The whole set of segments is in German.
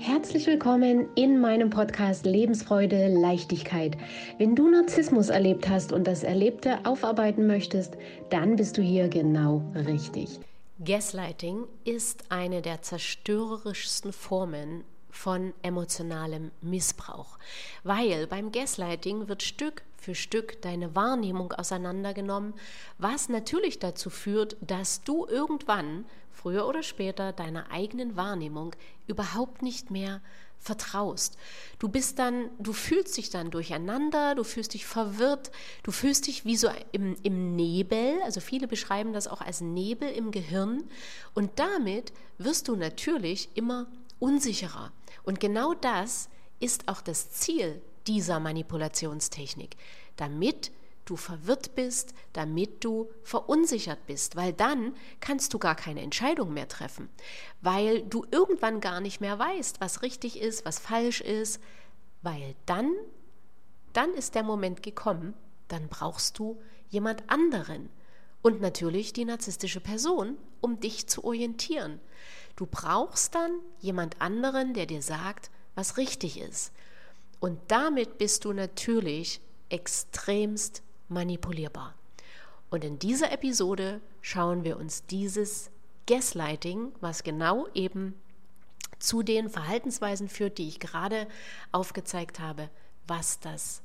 Herzlich willkommen in meinem Podcast Lebensfreude, Leichtigkeit. Wenn du Narzissmus erlebt hast und das Erlebte aufarbeiten möchtest, dann bist du hier genau richtig. Gaslighting ist eine der zerstörerischsten Formen von emotionalem Missbrauch, weil beim Gaslighting wird Stück für Stück deine Wahrnehmung auseinandergenommen, was natürlich dazu führt, dass du irgendwann, früher oder später, deiner eigenen Wahrnehmung überhaupt nicht mehr vertraust. Du fühlst dich dann durcheinander, du fühlst dich verwirrt, du fühlst dich wie so im Nebel, also viele beschreiben das auch als Nebel im Gehirn, und damit wirst du natürlich immer unsicherer. Und genau das ist auch das Ziel dieser Manipulationstechnik, damit du verwirrt bist, damit du verunsichert bist, weil dann kannst du gar keine Entscheidung mehr treffen, weil du irgendwann gar nicht mehr weißt, was richtig ist, was falsch ist, weil dann ist der Moment gekommen, dann brauchst du jemand anderen und natürlich die narzisstische Person, um dich zu orientieren. Du brauchst dann jemand anderen, der dir sagt, was richtig ist. Und damit bist du natürlich extremst manipulierbar. Und in dieser Episode schauen wir uns dieses Gaslighting, was genau eben zu den Verhaltensweisen führt, die ich gerade aufgezeigt habe, was das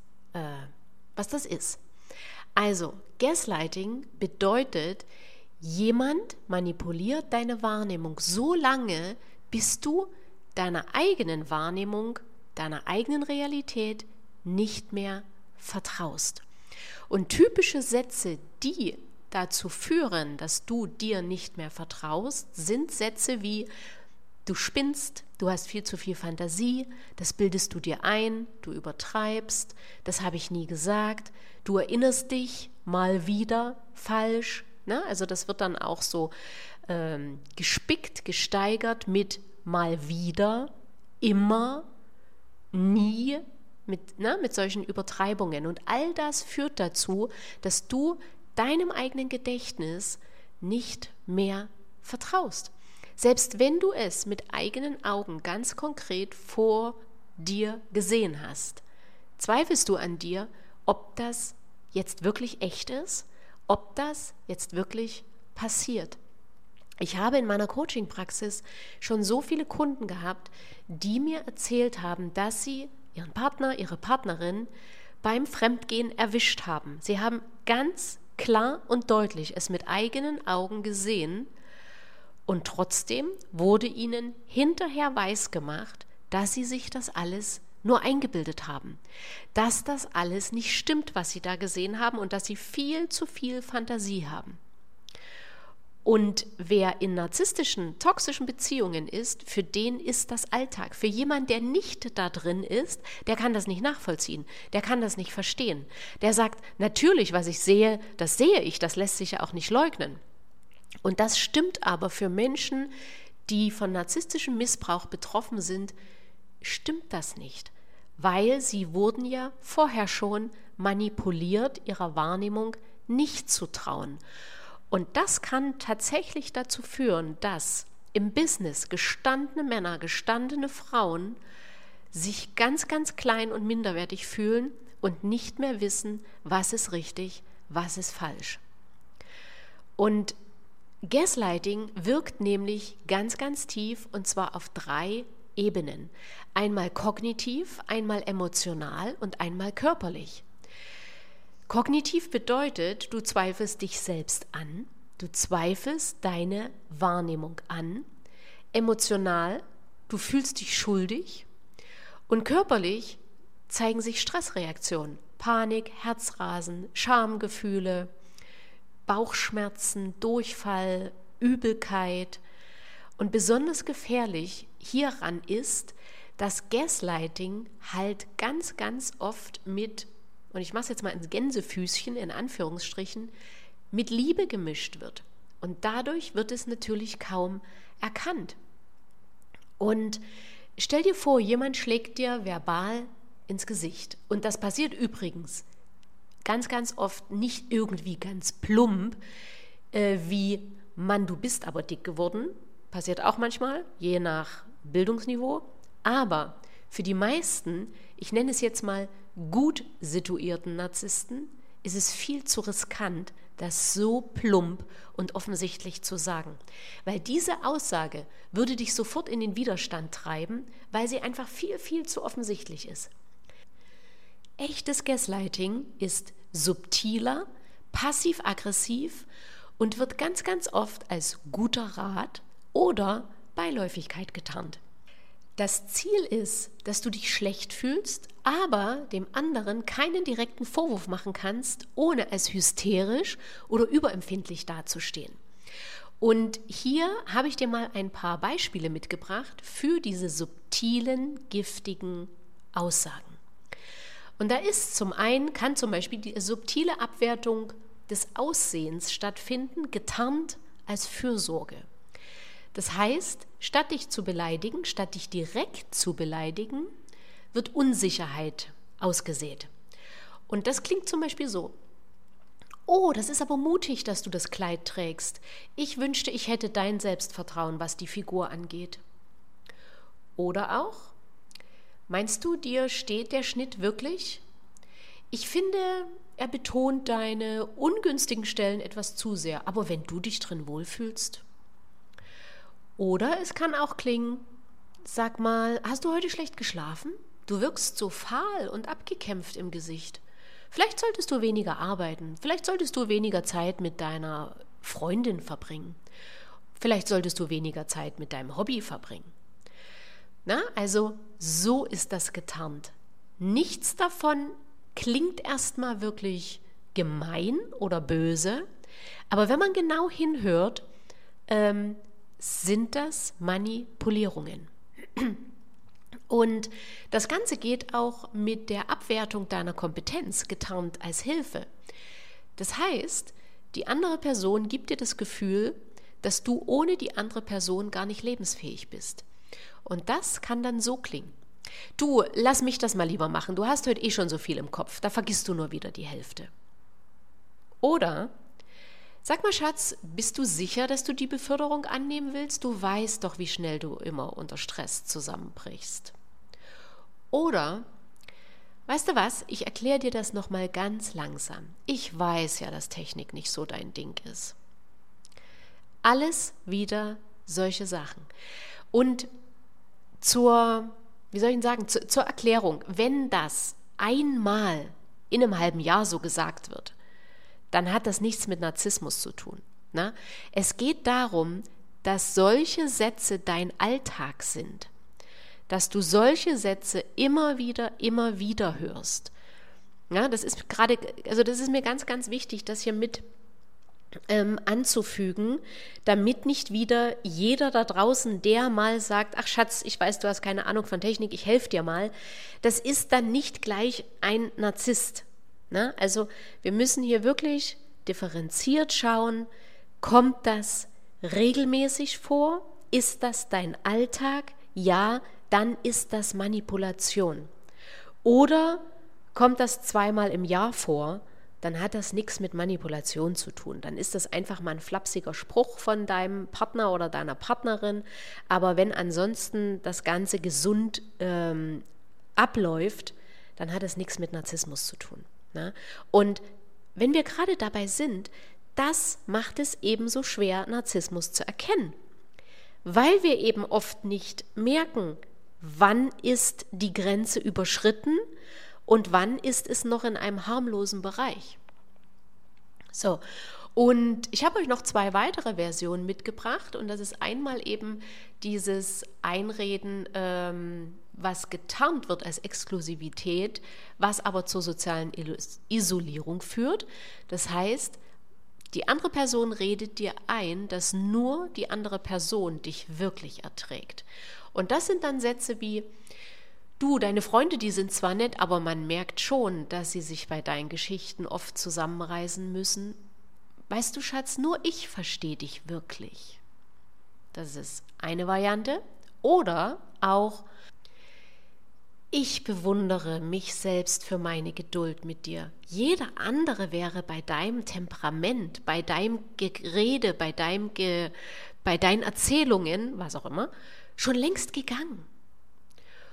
ist. Also, Gaslighting bedeutet, jemand manipuliert deine Wahrnehmung so lange, bis du deiner eigenen Wahrnehmung, deiner eigenen Realität nicht mehr vertraust. Und typische Sätze, die dazu führen, dass du dir nicht mehr vertraust, sind Sätze wie: Du spinnst, du hast viel zu viel Fantasie, das bildest du dir ein, du übertreibst, das habe ich nie gesagt, du erinnerst dich mal wieder falsch. Ne? Also das wird dann auch so gespickt, gesteigert mit mal wieder, immer, nie, mit solchen Übertreibungen. Und all das führt dazu, dass du deinem eigenen Gedächtnis nicht mehr vertraust. Selbst wenn du es mit eigenen Augen ganz konkret vor dir gesehen hast, zweifelst du an dir, ob das jetzt wirklich echt ist, ob das jetzt wirklich passiert. Ich habe in meiner Coaching-Praxis schon so viele Kunden gehabt, die mir erzählt haben, dass sie ihren Partner, ihre Partnerin beim Fremdgehen erwischt haben. Sie haben ganz klar und deutlich es mit eigenen Augen gesehen, und trotzdem wurde ihnen hinterher weisgemacht, dass sie sich das alles nur eingebildet haben, dass das alles nicht stimmt, was sie da gesehen haben, und dass sie viel zu viel Fantasie haben. Und wer in narzisstischen, toxischen Beziehungen ist, für den ist das Alltag. Für jemanden, der nicht da drin ist, der kann das nicht nachvollziehen, der kann das nicht verstehen. Der sagt, natürlich, was ich sehe, das lässt sich ja auch nicht leugnen. Und das stimmt aber für Menschen, die von narzisstischem Missbrauch betroffen sind, stimmt das nicht, weil sie wurden ja vorher schon manipuliert, ihrer Wahrnehmung nicht zu trauen. Und das kann tatsächlich dazu führen, dass im Business gestandene Männer, gestandene Frauen sich ganz, ganz klein und minderwertig fühlen und nicht mehr wissen, was ist richtig, was ist falsch. Und Gaslighting wirkt nämlich ganz, ganz tief, und zwar auf 3 Ebenen. Einmal kognitiv, einmal emotional und einmal körperlich. Kognitiv bedeutet, du zweifelst dich selbst an, du zweifelst deine Wahrnehmung an. Emotional, du fühlst dich schuldig. Und körperlich zeigen sich Stressreaktionen, Panik, Herzrasen, Schamgefühle, Bauchschmerzen, Durchfall, Übelkeit. Und besonders gefährlich hieran ist, dass Gaslighting halt ganz, ganz oft mit, und ich mache es jetzt mal ins Gänsefüßchen, in Anführungsstrichen, mit Liebe gemischt wird. Und dadurch wird es natürlich kaum erkannt. Und stell dir vor, jemand schlägt dir verbal ins Gesicht. Und das passiert übrigens ganz, ganz oft nicht irgendwie ganz plump, wie Mann, du bist aber dick geworden. Passiert auch manchmal, je nach Bildungsniveau. Aber für die meisten, ich nenne es jetzt mal gut situierten Narzissten, ist es viel zu riskant, das so plump und offensichtlich zu sagen. Weil diese Aussage würde dich sofort in den Widerstand treiben, weil sie einfach viel, viel zu offensichtlich ist. Echtes Gaslighting ist subtiler, passiv-aggressiv und wird ganz, ganz oft als guter Rat oder Beiläufigkeit getarnt. Das Ziel ist, dass du dich schlecht fühlst, aber dem anderen keinen direkten Vorwurf machen kannst, ohne als hysterisch oder überempfindlich dazustehen. Und hier habe ich dir mal ein paar Beispiele mitgebracht für diese subtilen, giftigen Aussagen. Und da kann zum Beispiel die subtile Abwertung des Aussehens stattfinden, getarnt als Fürsorge. Das heißt, statt dich zu beleidigen, statt dich direkt zu beleidigen, wird Unsicherheit ausgesät. Und das klingt zum Beispiel so: Oh, das ist aber mutig, dass du das Kleid trägst. Ich wünschte, ich hätte dein Selbstvertrauen, was die Figur angeht. Oder auch: Meinst du, dir steht der Schnitt wirklich? Ich finde, er betont deine ungünstigen Stellen etwas zu sehr, aber wenn du dich drin wohlfühlst. Oder es kann auch klingen: Sag mal, hast du heute schlecht geschlafen? Du wirkst so fahl und abgekämpft im Gesicht. Vielleicht solltest du weniger arbeiten, vielleicht solltest du weniger Zeit mit deiner Freundin verbringen, vielleicht solltest du weniger Zeit mit deinem Hobby verbringen. Also so ist das getarnt. Nichts davon klingt erstmal wirklich gemein oder böse, aber wenn man genau hinhört, sind das Manipulierungen. Und das Ganze geht auch mit der Abwertung deiner Kompetenz getarnt als Hilfe. Das heißt, die andere Person gibt dir das Gefühl, dass du ohne die andere Person gar nicht lebensfähig bist. Und das kann dann so klingen: Du, lass mich das mal lieber machen, du hast heute schon so viel im Kopf, da vergisst du nur wieder die Hälfte. Oder: Sag mal, Schatz, bist du sicher, dass du die Beförderung annehmen willst? Du weißt doch, wie schnell du immer unter Stress zusammenbrichst. Oder: Weißt du was, ich erkläre dir das nochmal ganz langsam. Ich weiß ja, dass Technik nicht so dein Ding ist. Alles wieder solche Sachen. Und zur Erklärung, wenn das einmal in einem halben Jahr so gesagt wird, dann hat das nichts mit Narzissmus zu tun. Es geht darum, dass solche Sätze dein Alltag sind, dass du solche Sätze immer wieder hörst. Das ist mir ganz, ganz wichtig, das hier mit anzufügen, damit nicht wieder jeder da draußen, der mal sagt: Ach Schatz, ich weiß, du hast keine Ahnung von Technik, ich helfe dir mal. Das ist dann nicht gleich ein Narzisst. Also wir müssen hier wirklich differenziert schauen: Kommt das regelmäßig vor? Ist das dein Alltag? Ja, dann ist das Manipulation. Oder kommt das 2-mal im Jahr vor? Dann hat das nichts mit Manipulation zu tun. Dann ist das einfach mal ein flapsiger Spruch von deinem Partner oder deiner Partnerin. Aber wenn ansonsten das Ganze gesund abläuft, dann hat es nichts mit Narzissmus zu tun. Und wenn wir gerade dabei sind, das macht es ebenso schwer, Narzissmus zu erkennen. Weil wir eben oft nicht merken, wann ist die Grenze überschritten und wann ist es noch in einem harmlosen Bereich. So, und ich habe euch noch 2 weitere Versionen mitgebracht, und das ist einmal eben dieses Einreden, was getarnt wird als Exklusivität, was aber zur sozialen Isolierung führt. Das heißt, die andere Person redet dir ein, dass nur die andere Person dich wirklich erträgt. Und das sind dann Sätze wie: Du, deine Freunde, die sind zwar nett, aber man merkt schon, dass sie sich bei deinen Geschichten oft zusammenreißen müssen. Weißt du, Schatz, nur ich verstehe dich wirklich. Das ist eine Variante. Oder auch: Ich bewundere mich selbst für meine Geduld mit dir. Jeder andere wäre bei deinem Temperament, bei deinem Gerede, bei deinen Erzählungen, was auch immer, schon längst gegangen.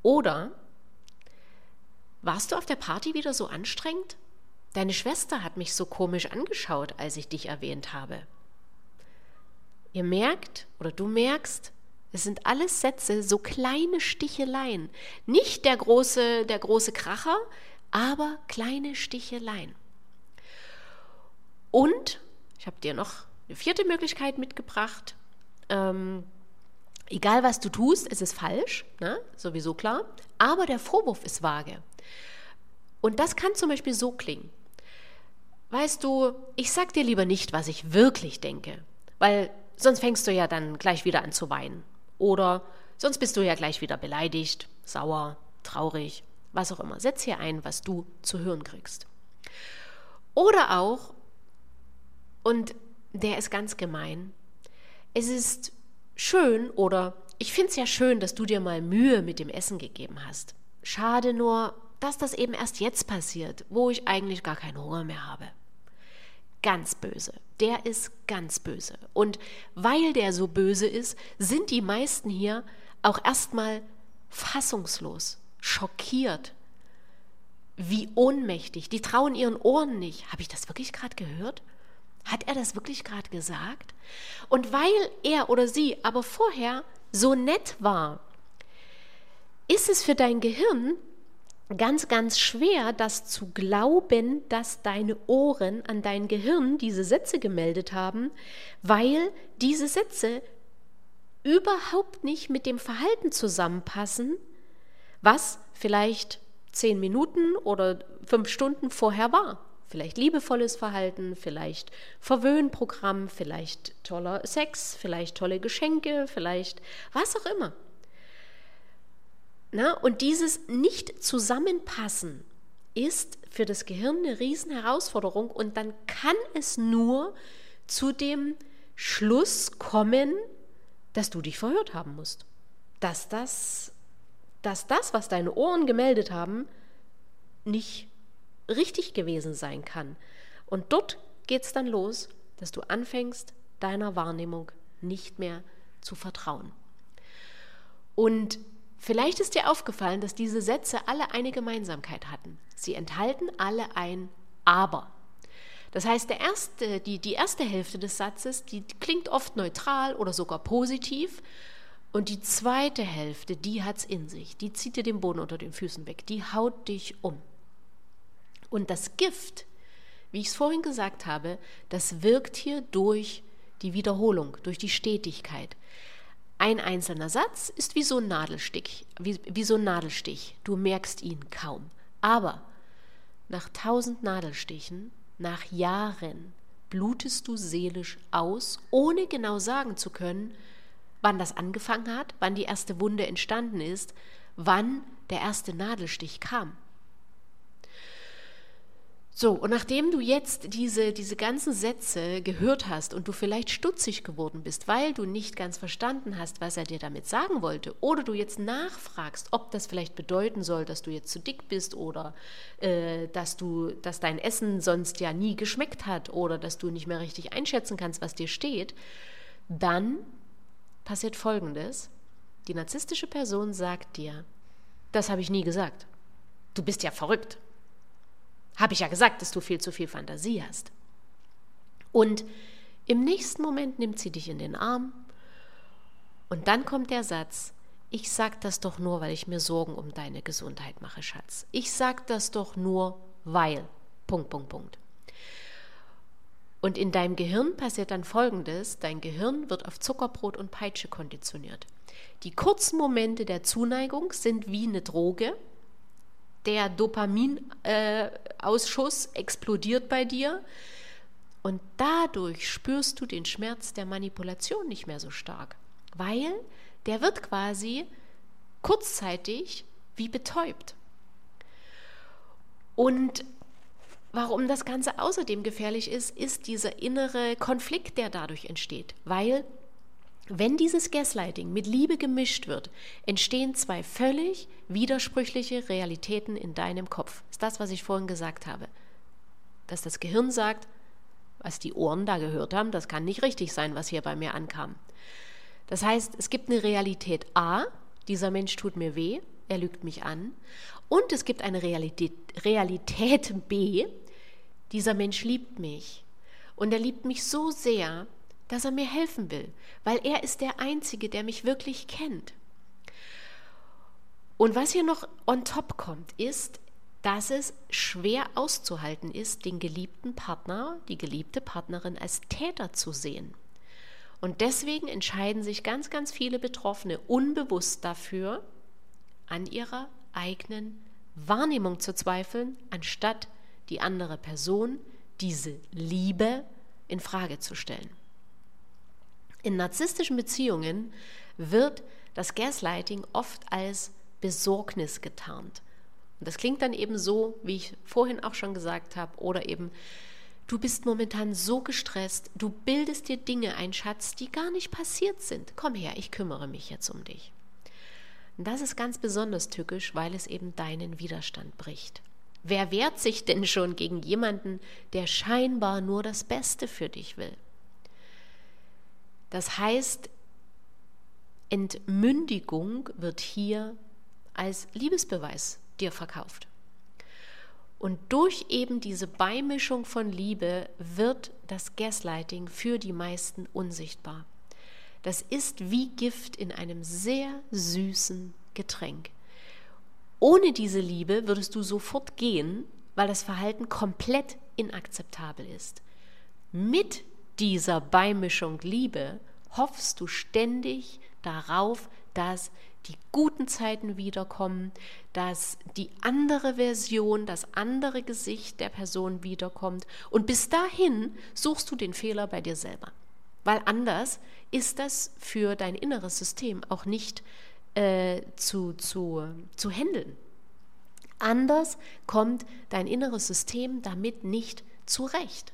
Oder warst du auf der Party wieder so anstrengend? Deine Schwester hat mich so komisch angeschaut, als ich dich erwähnt habe. Ihr merkt oder du merkst, es sind alles Sätze, so kleine Sticheleien. Nicht der große Kracher, aber kleine Sticheleien. Und ich habe dir noch eine 4. Möglichkeit mitgebracht. Egal was du tust, es ist falsch, ne? Sowieso klar, aber der Vorwurf ist vage. Und das kann zum Beispiel so klingen. Weißt du, ich sag dir lieber nicht, was ich wirklich denke, weil sonst fängst du ja dann gleich wieder an zu weinen. Oder sonst bist du ja gleich wieder beleidigt, sauer, traurig, was auch immer. Setz hier ein, was du zu hören kriegst. Oder auch, und der ist ganz gemein, es ist schön oder ich finde es ja schön, dass du dir mal Mühe mit dem Essen gegeben hast. Schade nur, dass das eben erst jetzt passiert, wo ich eigentlich gar keinen Hunger mehr habe. Ganz böse. Der ist ganz böse. Und weil der so böse ist, sind die meisten hier auch erstmal fassungslos, schockiert, wie ohnmächtig. Die trauen ihren Ohren nicht. Habe ich das wirklich gerade gehört? Hat er das wirklich gerade gesagt? Und weil er oder sie aber vorher so nett war, ist es für dein Gehirn ganz, ganz schwer, das zu glauben, dass deine Ohren an dein Gehirn diese Sätze gemeldet haben, weil diese Sätze überhaupt nicht mit dem Verhalten zusammenpassen, was vielleicht 10 Minuten oder 5 Stunden vorher war. Vielleicht liebevolles Verhalten, vielleicht Verwöhnprogramm, vielleicht toller Sex, vielleicht tolle Geschenke, vielleicht was auch immer. Na, und dieses Nicht-Zusammenpassen ist für das Gehirn eine Riesenherausforderung und dann kann es nur zu dem Schluss kommen, dass du dich verhört haben musst. Dass das, was deine Ohren gemeldet haben, nicht richtig gewesen sein kann. Und dort geht es dann los, dass du anfängst, deiner Wahrnehmung nicht mehr zu vertrauen. Und vielleicht ist dir aufgefallen, dass diese Sätze alle eine Gemeinsamkeit hatten. Sie enthalten alle ein Aber. Das heißt, die erste Hälfte des Satzes, die klingt oft neutral oder sogar positiv. Und die zweite Hälfte, die hat es in sich. Die zieht dir den Boden unter den Füßen weg. Die haut dich um. Und das Gift, wie ich es vorhin gesagt habe, das wirkt hier durch die Wiederholung, durch die Stetigkeit. Ein einzelner Satz ist wie so ein Nadelstich, Du merkst ihn kaum. Aber nach 1000 Nadelstichen, nach Jahren, blutest du seelisch aus, ohne genau sagen zu können, wann das angefangen hat, wann die erste Wunde entstanden ist, wann der erste Nadelstich kam. So, und nachdem du jetzt diese ganzen Sätze gehört hast und du vielleicht stutzig geworden bist, weil du nicht ganz verstanden hast, was er dir damit sagen wollte, oder du jetzt nachfragst, ob das vielleicht bedeuten soll, dass du jetzt zu dick bist oder dass dein Essen sonst ja nie geschmeckt hat oder dass du nicht mehr richtig einschätzen kannst, was dir steht, dann passiert Folgendes. Die narzisstische Person sagt dir, das habe ich nie gesagt. Du bist ja verrückt. Habe ich ja gesagt, dass du viel zu viel Fantasie hast. Und im nächsten Moment nimmt sie dich in den Arm und dann kommt der Satz, ich sag das doch nur, weil ich mir Sorgen um deine Gesundheit mache, Schatz. Ich sag das doch nur, weil, ... Und in deinem Gehirn passiert dann Folgendes, dein Gehirn wird auf Zuckerbrot und Peitsche konditioniert. Die kurzen Momente der Zuneigung sind wie eine Droge. Der Dopaminausschuss explodiert bei dir und dadurch spürst du den Schmerz der Manipulation nicht mehr so stark, weil der wird quasi kurzzeitig wie betäubt. Und warum das Ganze außerdem gefährlich ist, ist dieser innere Konflikt, der dadurch entsteht, weil wenn dieses Gaslighting mit Liebe gemischt wird, entstehen 2 völlig widersprüchliche Realitäten in deinem Kopf. Das ist das, was ich vorhin gesagt habe. Dass das Gehirn sagt, was die Ohren da gehört haben, das kann nicht richtig sein, was hier bei mir ankam. Das heißt, es gibt eine Realität A, dieser Mensch tut mir weh, er lügt mich an. Und es gibt eine Realität B, dieser Mensch liebt mich. Und er liebt mich so sehr, dass er mir helfen will, weil er ist der Einzige, der mich wirklich kennt. Und was hier noch on top kommt, ist, dass es schwer auszuhalten ist, den geliebten Partner, die geliebte Partnerin als Täter zu sehen. Und deswegen entscheiden sich ganz, ganz viele Betroffene unbewusst dafür, an ihrer eigenen Wahrnehmung zu zweifeln, anstatt die andere Person, diese Liebe, in Frage zu stellen. In narzisstischen Beziehungen wird das Gaslighting oft als Besorgnis getarnt. Und das klingt dann eben so, wie ich vorhin auch schon gesagt habe, oder eben, du bist momentan so gestresst, du bildest dir Dinge ein, Schatz, die gar nicht passiert sind. Komm her, ich kümmere mich jetzt um dich. Und das ist ganz besonders tückisch, weil es eben deinen Widerstand bricht. Wer wehrt sich denn schon gegen jemanden, der scheinbar nur das Beste für dich will? Das heißt, Entmündigung wird hier als Liebesbeweis dir verkauft. Und durch eben diese Beimischung von Liebe wird das Gaslighting für die meisten unsichtbar. Das ist wie Gift in einem sehr süßen Getränk. Ohne diese Liebe würdest du sofort gehen, weil das Verhalten komplett inakzeptabel ist. Mit dieser Beimischung Liebe hoffst du ständig darauf, dass die guten Zeiten wiederkommen, dass die andere Version, das andere Gesicht der Person wiederkommt. Und bis dahin suchst du den Fehler bei dir selber. Weil anders ist das für dein inneres System auch nicht zu handeln. Anders kommt dein inneres System damit nicht zurecht.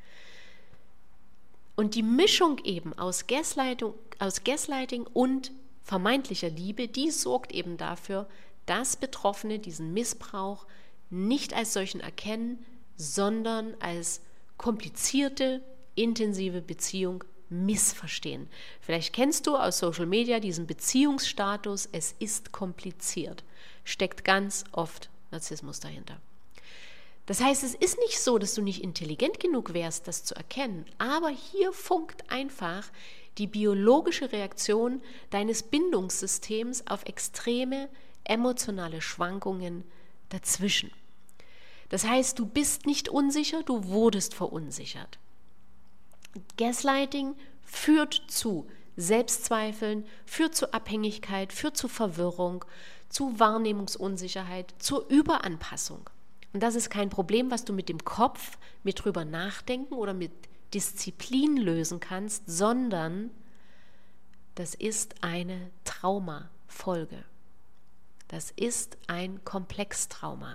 Und die Mischung eben aus Gaslighting und vermeintlicher Liebe, die sorgt eben dafür, dass Betroffene diesen Missbrauch nicht als solchen erkennen, sondern als komplizierte, intensive Beziehung missverstehen. Vielleicht kennst du aus Social Media diesen Beziehungsstatus, es ist kompliziert. Steckt ganz oft Narzissmus dahinter. Das heißt, es ist nicht so, dass du nicht intelligent genug wärst, das zu erkennen, aber hier funkt einfach die biologische Reaktion deines Bindungssystems auf extreme emotionale Schwankungen dazwischen. Das heißt, du bist nicht unsicher, du wurdest verunsichert. Gaslighting führt zu Selbstzweifeln, führt zu Abhängigkeit, führt zu Verwirrung, zu Wahrnehmungsunsicherheit, zur Überanpassung. Und das ist kein Problem, was du mit dem Kopf, mit drüber nachdenken oder mit Disziplin lösen kannst, sondern das ist eine Traumafolge. Das ist ein Komplextrauma.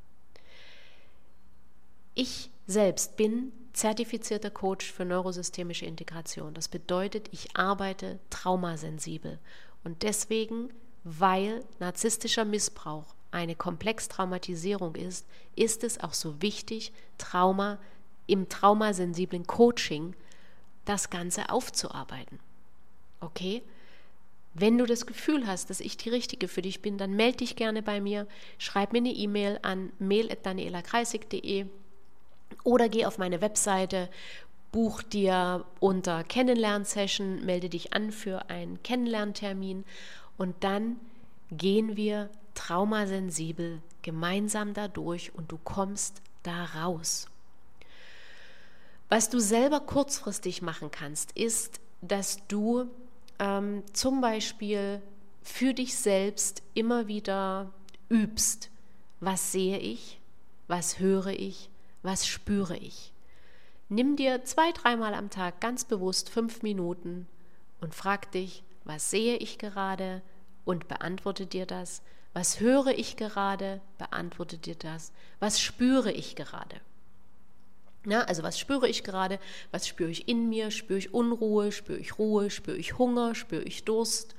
Ich selbst bin zertifizierter Coach für neurosystemische Integration. Das bedeutet, ich arbeite traumasensibel. Und deswegen, weil narzisstischer Missbrauch eine Komplextraumatisierung ist, ist es auch so wichtig, im traumasensiblen Coaching das Ganze aufzuarbeiten. Okay? Wenn du das Gefühl hast, dass ich die Richtige für dich bin, dann melde dich gerne bei mir, schreib mir eine E-Mail an mail@danielakreisig.de oder geh auf meine Webseite, buch dir unter Kennenlernsession, melde dich an für einen Kennenlerntermin und dann gehen wir traumasensibel gemeinsam da durch und du kommst da raus. Was du selber kurzfristig machen kannst, ist, dass du zum Beispiel für dich selbst immer wieder übst, was sehe ich, was höre ich, was spüre ich. Nimm dir 2-3 Mal am Tag ganz bewusst 5 Minuten und frag dich, was sehe ich gerade und beantworte dir das. Was höre ich gerade, beantworte dir das. Was spüre ich gerade? Ja, also was spüre ich gerade, was spüre ich in mir, spüre ich Unruhe, spüre ich Hunger, spüre ich Durst,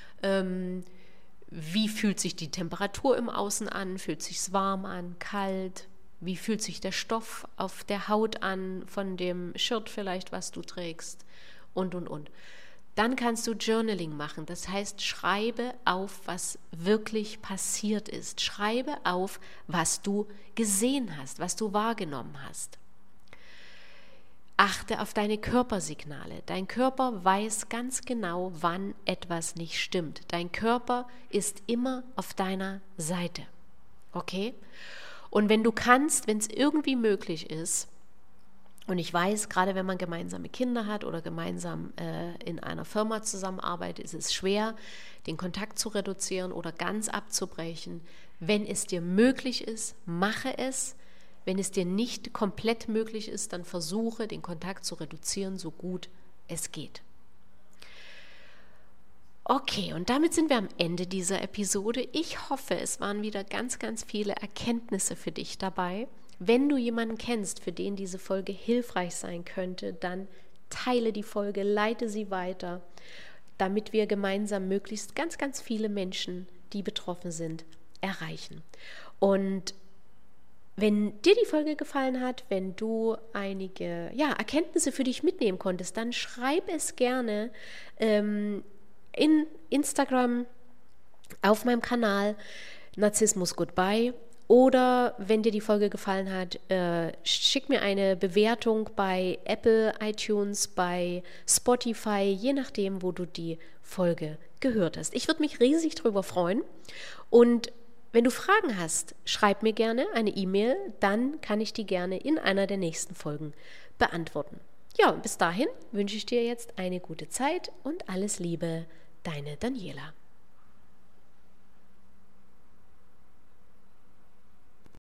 wie fühlt sich die Temperatur im Außen an, fühlt sich es warm an, kalt, wie fühlt sich der Stoff auf der Haut an, von dem Shirt vielleicht, was du trägst und. Dann kannst du Journaling machen, das heißt, schreibe auf, was wirklich passiert ist. Schreibe auf, was du gesehen hast, was du wahrgenommen hast. Achte auf deine Körpersignale. Dein Körper weiß ganz genau, wann etwas nicht stimmt. Dein Körper ist immer auf deiner Seite. Okay? Und wenn du kannst, wenn es irgendwie möglich ist, und ich weiß, gerade wenn man gemeinsame Kinder hat oder gemeinsam in einer Firma zusammenarbeitet, ist es schwer, den Kontakt zu reduzieren oder ganz abzubrechen. Wenn es dir möglich ist, mache es. Wenn es dir nicht komplett möglich ist, dann versuche, den Kontakt zu reduzieren, so gut es geht. Okay, und damit sind wir am Ende dieser Episode. Ich hoffe, es waren wieder ganz, ganz viele Erkenntnisse für dich dabei. Wenn du jemanden kennst, für den diese Folge hilfreich sein könnte, dann teile die Folge, leite sie weiter, damit wir gemeinsam möglichst ganz, ganz viele Menschen, die betroffen sind, erreichen. Und wenn dir die Folge gefallen hat, wenn du einige Erkenntnisse für dich mitnehmen konntest, dann schreib es gerne in Instagram auf meinem Kanal Narzissmus Goodbye. Oder wenn dir die Folge gefallen hat, schick mir eine Bewertung bei Apple, iTunes, bei Spotify, je nachdem, wo du die Folge gehört hast. Ich würde mich riesig darüber freuen. Und wenn du Fragen hast, schreib mir gerne eine E-Mail, dann kann ich die gerne in einer der nächsten Folgen beantworten. Ja, und bis dahin wünsche ich dir jetzt eine gute Zeit und alles Liebe, deine Daniela.